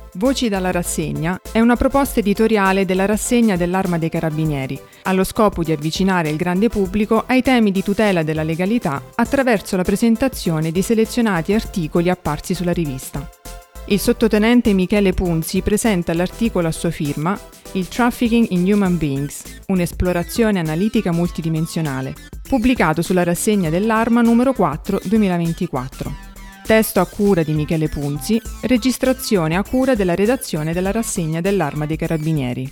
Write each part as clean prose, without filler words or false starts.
Voci dalla rassegna è una proposta editoriale della rassegna dell'Arma dei Carabinieri, allo scopo di avvicinare il grande pubblico ai temi di tutela della legalità attraverso la presentazione di selezionati articoli apparsi sulla rivista. Il sottotenente Michele Punzi presenta l'articolo a sua firma Il Trafficking in Human Beings, un'esplorazione analitica multidimensionale, pubblicato sulla rassegna dell'Arma numero 4 2024. Testo a cura di Michele Punzi, registrazione a cura della redazione della rassegna dell'Arma dei Carabinieri.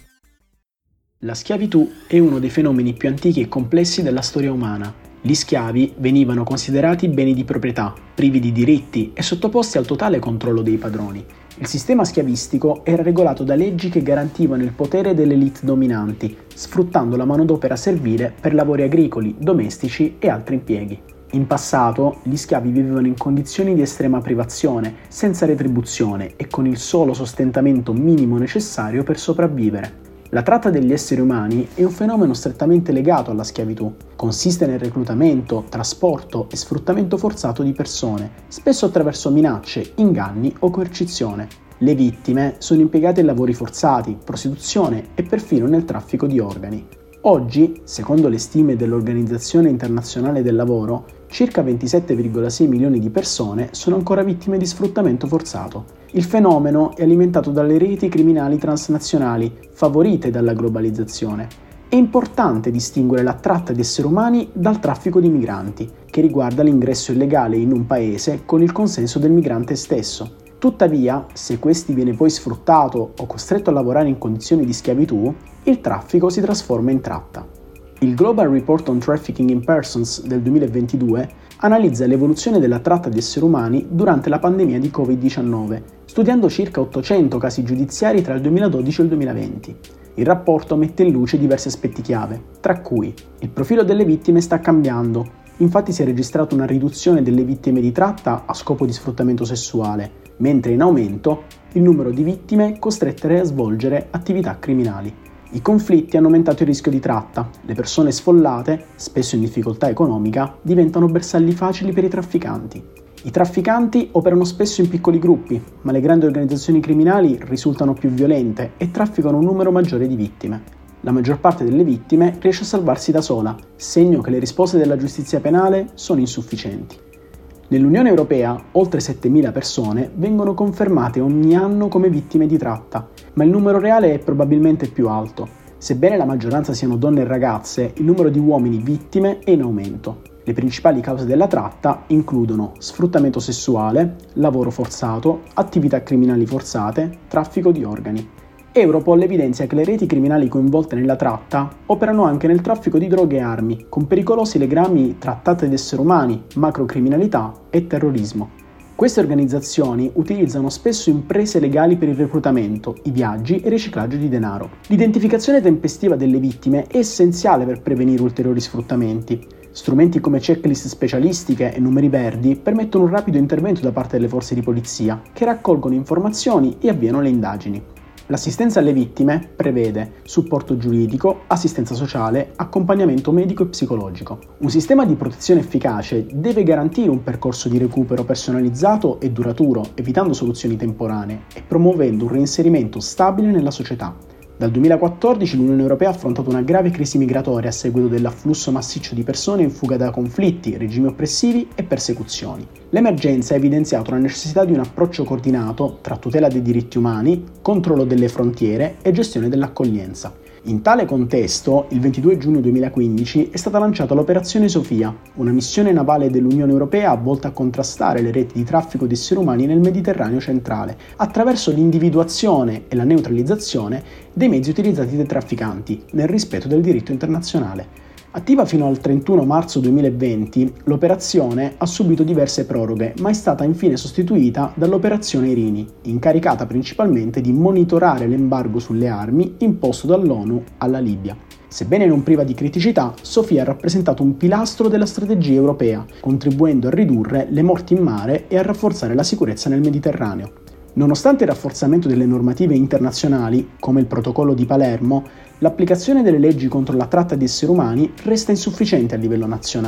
La schiavitù è uno dei fenomeni più antichi e complessi della storia umana. Gli schiavi venivano considerati beni di proprietà, privi di diritti e sottoposti al totale controllo dei padroni. Il sistema schiavistico era regolato da leggi che garantivano il potere delle élite dominanti, sfruttando la manodopera servile per lavori agricoli, domestici e altri impieghi. In passato, gli schiavi vivevano in condizioni di estrema privazione, senza retribuzione e con il solo sostentamento minimo necessario per sopravvivere. La tratta degli esseri umani è un fenomeno strettamente legato alla schiavitù. Consiste nel reclutamento, trasporto e sfruttamento forzato di persone, spesso attraverso minacce, inganni o coercizione. Le vittime sono impiegate in lavori forzati, prostituzione e perfino nel traffico di organi. Oggi, secondo le stime dell'Organizzazione Internazionale del Lavoro, circa 27,6 milioni di persone sono ancora vittime di sfruttamento forzato. Il fenomeno è alimentato dalle reti criminali transnazionali, favorite dalla globalizzazione. È importante distinguere la tratta di esseri umani dal traffico di migranti, che riguarda l'ingresso illegale in un paese con il consenso del migrante stesso. Tuttavia, se questi viene poi sfruttato o costretto a lavorare in condizioni di schiavitù, il traffico si trasforma in tratta. Il Global Report on Trafficking in Persons del 2022 analizza l'evoluzione della tratta di esseri umani durante la pandemia di Covid-19, studiando circa 800 casi giudiziari tra il 2012 e il 2020. Il rapporto mette in luce diversi aspetti chiave, tra cui il profilo delle vittime sta cambiando. Infatti si è registrata una riduzione delle vittime di tratta a scopo di sfruttamento sessuale, mentre in aumento il numero di vittime costrette a svolgere attività criminali. I conflitti hanno aumentato il rischio di tratta. Le persone sfollate, spesso in difficoltà economica, diventano bersagli facili per i trafficanti. I trafficanti operano spesso in piccoli gruppi, ma le grandi organizzazioni criminali risultano più violente e trafficano un numero maggiore di vittime. La maggior parte delle vittime riesce a salvarsi da sola, segno che le risposte della giustizia penale sono insufficienti. Nell'Unione Europea oltre 7.000 persone vengono confermate ogni anno come vittime di tratta, ma il numero reale è probabilmente più alto. Sebbene la maggioranza siano donne e ragazze, il numero di uomini vittime è in aumento. Le principali cause della tratta includono sfruttamento sessuale, lavoro forzato, attività criminali forzate, traffico di organi. Europol evidenzia che le reti criminali coinvolte nella tratta operano anche nel traffico di droghe e armi, con pericolosi legami tra tratta di esseri umani, macrocriminalità e terrorismo. Queste organizzazioni utilizzano spesso imprese legali per il reclutamento, i viaggi e il riciclaggio di denaro. L'identificazione tempestiva delle vittime è essenziale per prevenire ulteriori sfruttamenti. Strumenti come checklist specialistiche e numeri verdi permettono un rapido intervento da parte delle forze di polizia, che raccolgono informazioni e avviano le indagini. L'assistenza alle vittime prevede supporto giuridico, assistenza sociale, accompagnamento medico e psicologico. Un sistema di protezione efficace deve garantire un percorso di recupero personalizzato e duraturo, evitando soluzioni temporanee e promuovendo un reinserimento stabile nella società. Dal 2014 l'Unione Europea ha affrontato una grave crisi migratoria a seguito dell'afflusso massiccio di persone in fuga da conflitti, regimi oppressivi e persecuzioni. L'emergenza ha evidenziato la necessità di un approccio coordinato tra tutela dei diritti umani, controllo delle frontiere e gestione dell'accoglienza. In tale contesto, il 22 giugno 2015 è stata lanciata l'Operazione Sophia, una missione navale dell'Unione Europea volta a contrastare le reti di traffico di esseri umani nel Mediterraneo centrale, attraverso l'individuazione e la neutralizzazione dei mezzi utilizzati dai trafficanti, nel rispetto del diritto internazionale. Attiva fino al 31 marzo 2020, l'operazione ha subito diverse proroghe, ma è stata infine sostituita dall'Operazione Irini, incaricata principalmente di monitorare l'embargo sulle armi imposto dall'ONU alla Libia. Sebbene non priva di criticità, Sophia ha rappresentato un pilastro della strategia europea, contribuendo a ridurre le morti in mare e a rafforzare la sicurezza nel Mediterraneo. Nonostante il rafforzamento delle normative internazionali, come il Protocollo di Palermo, l'applicazione delle leggi contro la tratta di esseri umani resta insufficiente a livello nazionale.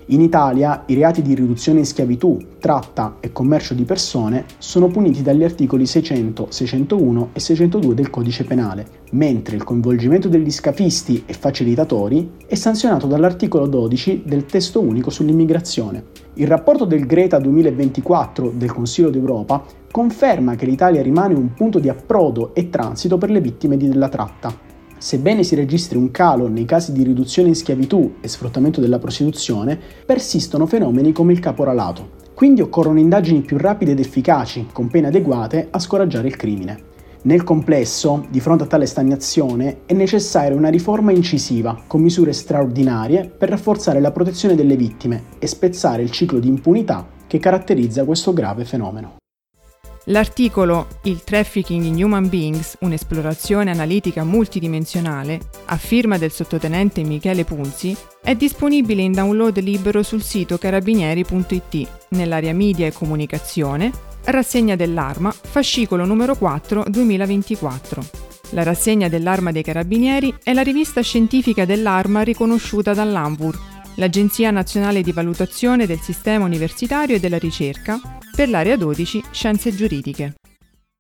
In Italia i reati di riduzione in schiavitù, tratta e commercio di persone sono puniti dagli articoli 600, 601 e 602 del Codice Penale, mentre il coinvolgimento degli scafisti e facilitatori è sanzionato dall'articolo 12 del Testo Unico sull'immigrazione. Il rapporto del Greta 2024 del Consiglio d'Europa conferma che l'Italia rimane un punto di approdo e transito per le vittime della tratta. Sebbene si registri un calo nei casi di riduzione in schiavitù e sfruttamento della prostituzione, persistono fenomeni come il caporalato. Quindi occorrono indagini più rapide ed efficaci, con pene adeguate a scoraggiare il crimine. Nel complesso, di fronte a tale stagnazione, è necessaria una riforma incisiva, con misure straordinarie per rafforzare la protezione delle vittime e spezzare il ciclo di impunità che caratterizza questo grave fenomeno. L'articolo Il trafficking in human beings, un'esplorazione analitica multidimensionale, a firma del sottotenente Michele Punzi, è disponibile in download libero sul sito carabinieri.it, nell'area media e comunicazione, rassegna dell'Arma, fascicolo numero 4 2024. La rassegna dell'Arma dei Carabinieri è la rivista scientifica dell'Arma riconosciuta dall'ANVUR, l'Agenzia Nazionale di Valutazione del Sistema Universitario e della Ricerca, per l'Area 12 Scienze Giuridiche.